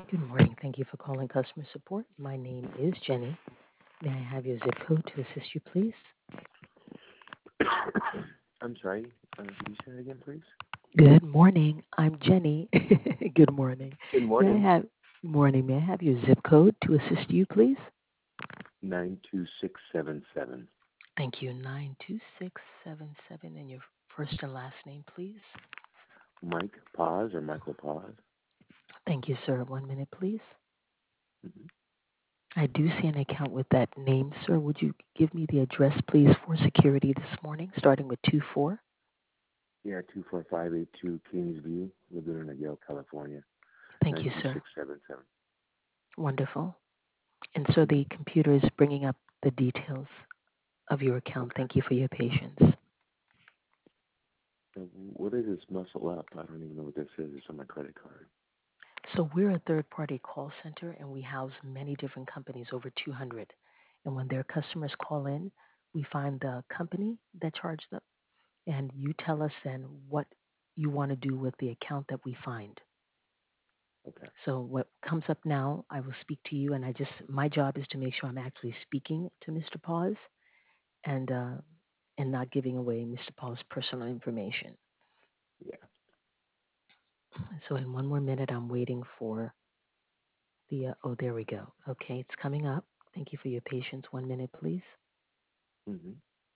Good morning. Thank you for calling customer support. My name is Jenny. May I have your zip code to assist you, please? I'm sorry. Could you say that again, please? Good morning. I'm Jenny. Good morning. Good May I morning. have morning? May I have your zip code to assist you, please? 92677. Thank you. 92677 and your first and last name, please. Mike Paz or Michael Paz? Thank you, sir. 1 minute, please. Mm-hmm. I do see an account with that name, sir. Would you give me the address, please, for security this morning, starting with 24? Yeah, 24582 Kingsview, Laguna Niguel, California. Thank you, sir. 92677. Wonderful. And so the computer is bringing up the details of your account. Okay. Thank you for your patience. So what is this muscle up? I don't even know what this is. It's on my credit card. So we're a third-party call center, and we house many different companies, over 200. And when their customers call in, we find the company that charged them, and you tell us then what you want to do with the account that we find. Okay. So what comes up now, I will speak to you, and my job is to make sure I'm actually speaking to Mr. Paws and not giving away Mr. Paul's personal information. Yeah. So in one more minute, I'm waiting for oh, there we go. Okay, it's coming up. Thank you for your patience. 1 minute, please. Mm-hmm.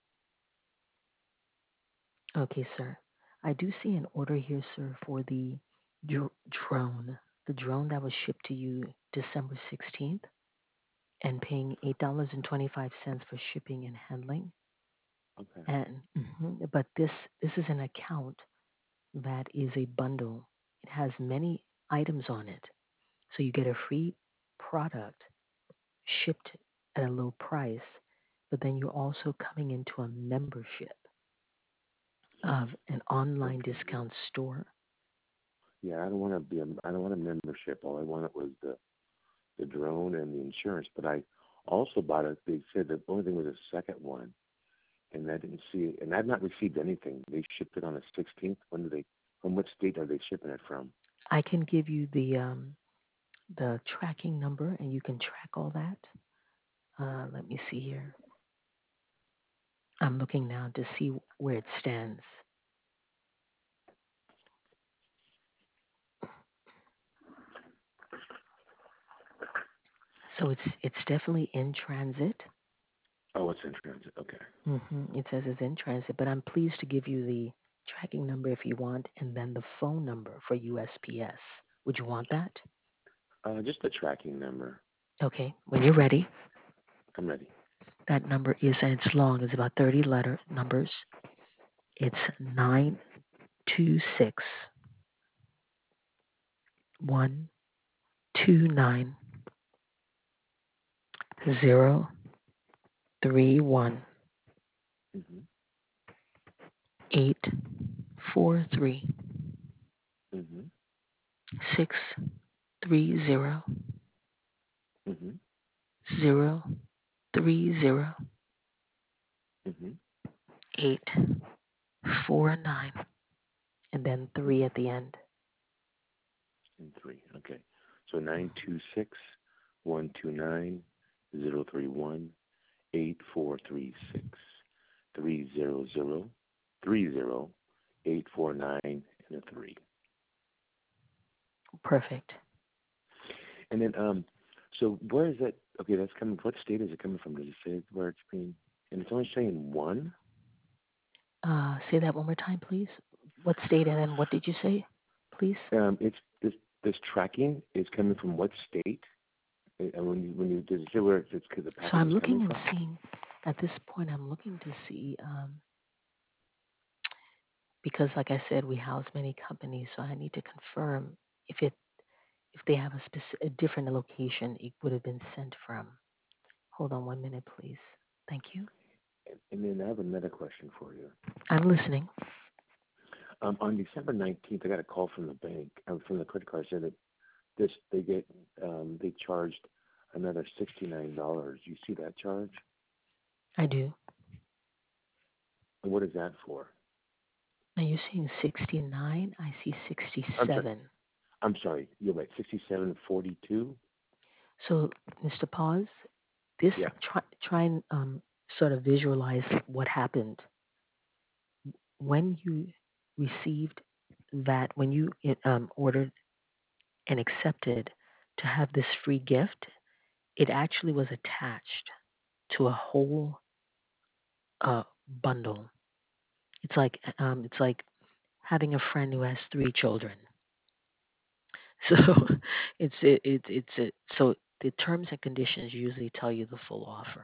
Okay, sir. I do see an order here, sir, for the drone. The drone that was shipped to you December 16th and paying $8.25 for shipping and handling. Okay. But this is an account that is a bundle. It has many items on it. So you get a free product shipped at a low price, but then you're also coming into a membership of an online Okay. discount store. Yeah, I don't want to be. I don't want a membership. All I wanted was the drone and the insurance. But I also bought it. They said the only thing was a second one, and I didn't see it. And I've not received anything. They shipped it on the 16th. When do they? From what state are they shipping it from? I can give you the tracking number, and you can track all that. Let me see here. I'm looking now to see where it stands. So it's definitely in transit. Oh, it's in transit. Okay. It says it's in transit, but I'm pleased to give you the tracking number if you want, and then the phone number for USPS. Would you want that? Just the tracking number. Okay, when you're ready, I'm ready. that number is, and it's long, it's about 30 letter numbers. It's 926 129 031 Mhm. 843 Mhm. 630 Mhm. 030 Mhm. 849, and then Mhm. 3 at the end. And three. Okay. So 926-129-0331-843-6-300-30-849 and a 3. Perfect. And then so where is that? Okay, that's coming. What state is it coming from? Does it say where it's being? And it's only saying one. Say that one more time, please. What state and then what did you say, please? It's this tracking is coming from what state? And when you does it say where it's because the So package I'm is coming looking and from? seeing, at this point, I'm looking to see, because like I said, we house many companies, so I need to confirm if it if they have a different location it would have been sent from. Hold on 1 minute, please. Thank you. And then I have another question for you. I'm listening. On December 19th, I got a call from the bank, from the credit card, said that this they charged another $69. You see that charge? I do. And what is that for? Now you're seeing 69. I see I'm sorry. 67. I'm sorry, you're right. 6742. So, Mr. Pause, this Yeah. try and sort of visualize what happened when you received that, when you ordered and accepted to have this free gift. It actually was attached to a whole bundle. It's like having a friend who has three children. So so the terms and conditions usually tell you the full offer.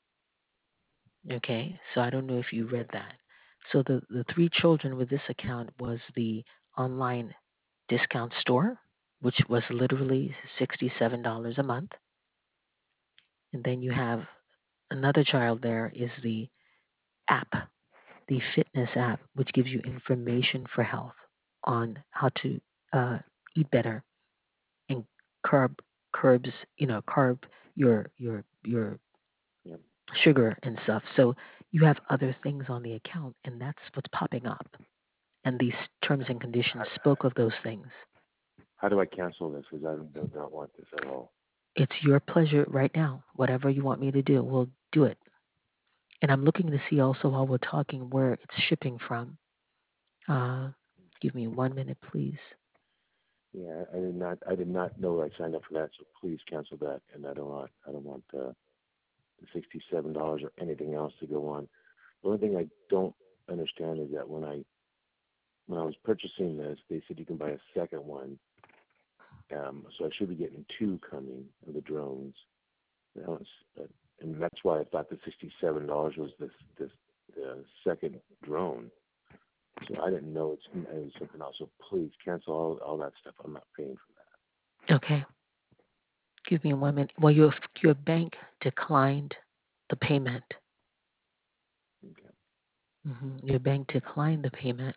Okay, so I don't know if you read Okay. that. So the three children with this account was the online discount store, which was literally $67 a month, and then you have another child there is the app, the fitness app, which gives you information for health on how to uh, eat better and curb curbs curb your Yep. sugar and stuff. So you have other things on the account, and that's what's popping up. And these terms and conditions How, spoke of those things. how do I cancel this? Because I do not want this at all. It's your pleasure right now. Whatever you want me to do, we'll do it. And I'm looking to see also while we're talking where it's shipping from. Uh, give me 1 minute, please. Yeah, I did not know I signed up for that. So please cancel that. And I don't want the $67 or anything else to go on. The only thing I don't understand is that when I was purchasing this, they said you can buy a second one. So I should be getting two coming of the drones. You know, and that's why I thought the $67 was this second drone. So I didn't know it was something else. So please cancel all that stuff. I'm not paying for Okay. Give me 1 minute. Well, your bank declined the payment. that. Okay. Your bank declined the payment.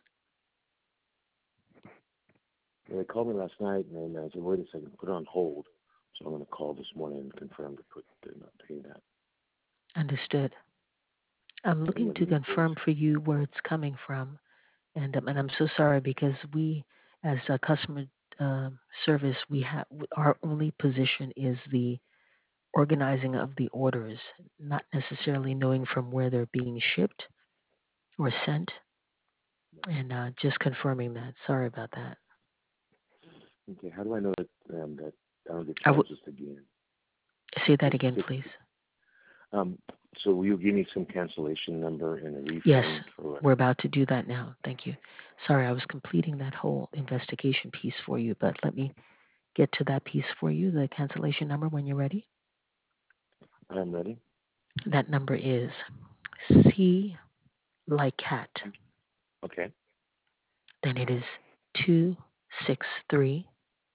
They called me last night and I said, wait a second, put it on hold. So I'm going to call this morning and confirm to not pay that. Understood. I'm And looking yeah, to there's confirm for you where it's coming from, and I'm so sorry because we, as a customer service, we have our only position is the organizing of the orders, not necessarily knowing from where they're being shipped or sent, and just confirming that. Sorry about that. okay. How do I know that I don't get I would charged this again? say that There's again, six. please. Um, so will you give me some cancellation number and a Yes, refund for what? we're about to do that now. Thank you. Sorry, I was completing that whole investigation piece for you, but let me get to that piece for you, the cancellation number when you're ready. I'm ready. That number is C like cat. Okay. Then it is 263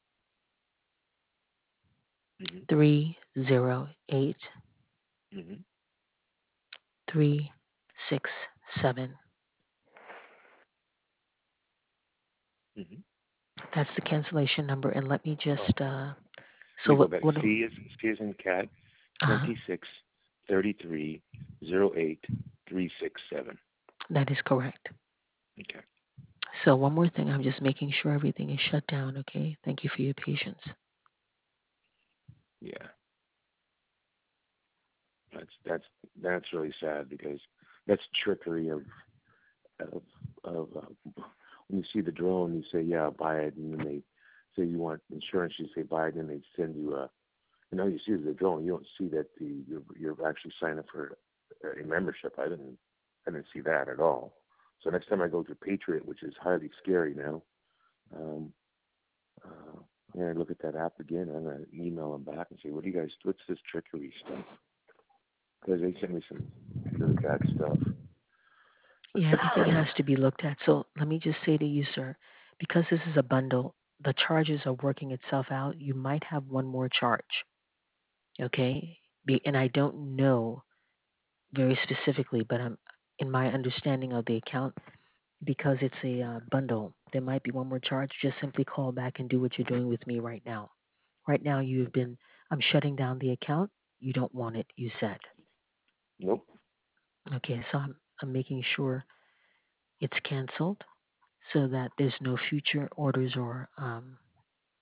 Mhm. 308 Mhm. 367. Mhm. That's the cancellation number. And let me Oh, just, let so me go what, back. what, C is in cat. uh, 263308 367. that is correct. Okay. So one more thing, I'm just making sure everything is shut down, okay? Thank you for your patience. Yeah. That's that's really sad because that's trickery of when you see the drone, you say, yeah, buy it, and then they say you want insurance, you say buy it, and they send you you see the drone, you don't see that you're actually signing up for a membership. I didn't see that at all. So next time I go to Patriot, which is highly scary now, um, uh, I'm gonna look at that app again. I'm gonna email them back and say, what do you guys? What's this trickery stuff? Because they sent me some really bad stuff. Yeah, everything has to be looked at. So let me just say to you, sir, because this is a bundle, the charges are working itself out. You might have one more charge, okay? And I don't know very specifically, but I'm in my understanding of the account because it's a bundle. There might be one more charge. Just simply call back and do what you're doing with me right now. Right now, Okay. I'm shutting down the account. You don't want it, you said. Nope. Okay, so I'm making sure it's canceled so that there's no future orders or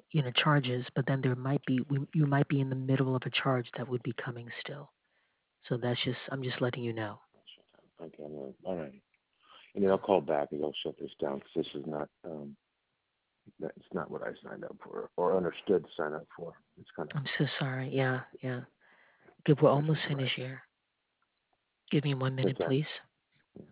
charges, but then you might be in the middle of a charge that would be coming still. So I'm just letting you know. Okay, all right. And then I'll call back and I'll shut this down because this is not, it's not what I signed up for or understood to sign up for. It's kind of I'm so sorry. Yeah, yeah. Good, we're almost special finished price. here. Give me 1 minute, What's that? please. Yeah.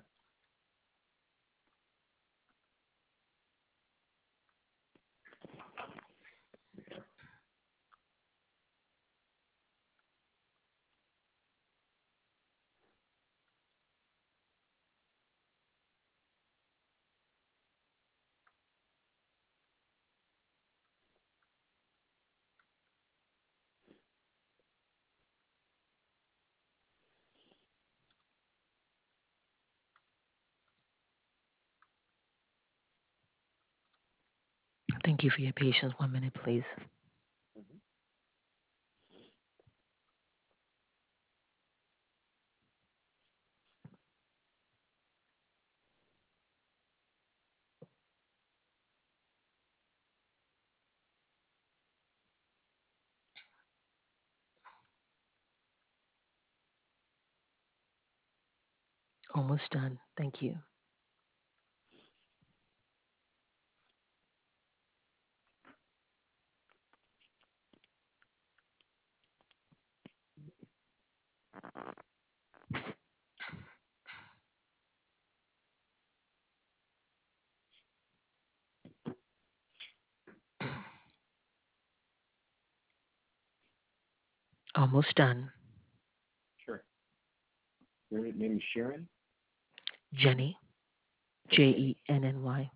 Thank you for your patience. 1 minute, please. Mhm. Almost done. Thank you. Almost done. Sure. Your name is Sharon? Jenny, Okay. Jenny.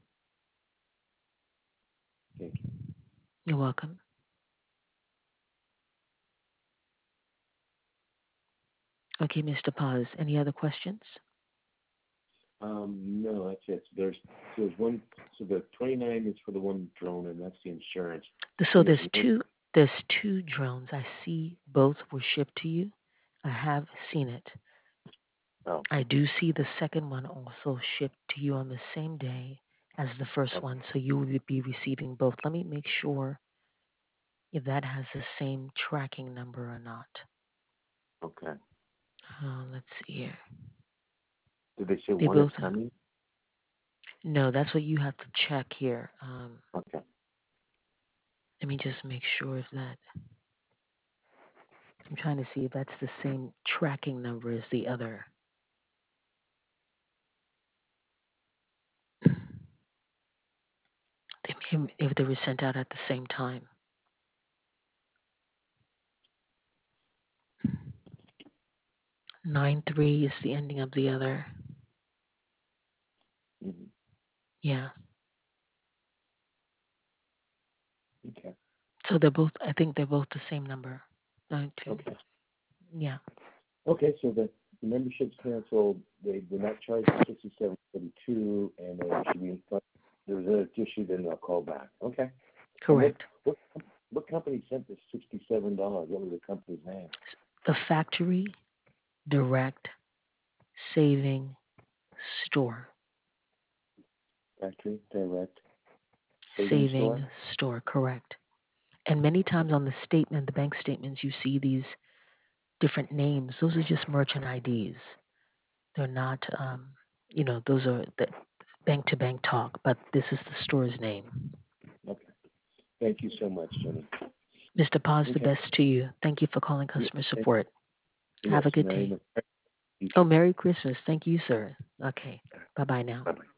Thank you. You're welcome. Okay, Mr. Paz, any other questions? No, that's it. So there's one. So the 29 is for the one drone, and that's the insurance. So And there's one. there's two drones. I see both were shipped to you. I have seen it. Oh, I do see the second one also shipped to you on the same day as the first okay. one, so you will be receiving both. Let me make sure if that has the same tracking number or not. Okay. Let's see here. Did they say They one is both. coming? No, that's what you have to check here. Okay. Let me just make sure if that. I'm trying to see if that's the same tracking number as the other. If they were sent out at the same time. 9-3 is the ending of the other. Hmm. Yeah. Okay. So I think they're both the same number. 9-2. Okay. Yeah. Okay. So the membership's canceled. They're not charged the 67.42, and they should be. There's an issue. Then they'll call back. Okay. And Correct. what company sent the $67? What was the company's name? The factory direct saving store. Factory Direct Saving Store. Saving store, correct. And many times on the statement, the bank statements, you see these different names. Those are just merchant IDs. They're not, those are the bank to bank talk, but this is the store's name. Okay. Thank you so much, Jenny. Mr. Paz, the Okay. best to you. Thank you for calling Yeah, customer thank support. you. Have Yes, a good Merry day. you Oh, too. Merry Christmas. Thank you, sir. Okay. Bye bye now. Bye bye.